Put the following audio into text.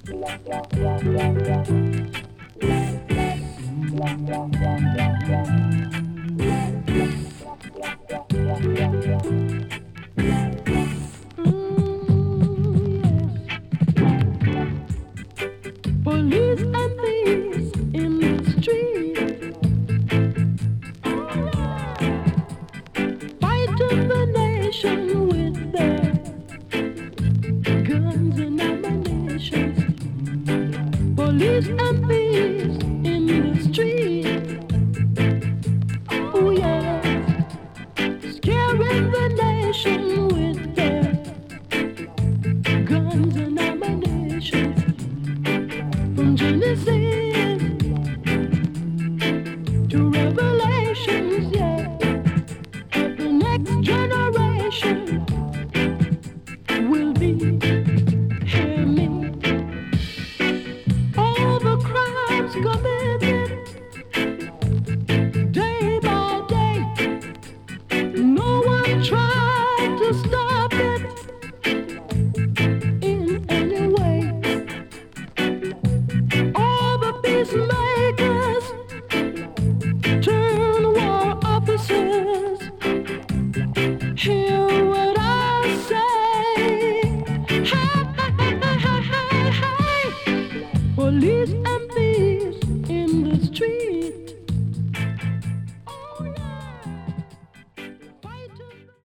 Police and thieves in the street, fighting the nation with their guns and ammunition. Police and thieves in the street, oh yeah, scaring the nation with their guns and ammunition. From Genesis to Revelations, yeah, the next generation will be, hear me, all the crimes committed day by day. No one tried to stop it in any way. All the peacemakers turn war officers. Hear what I say. Hey, hey, hey, hey, hey, hey. Police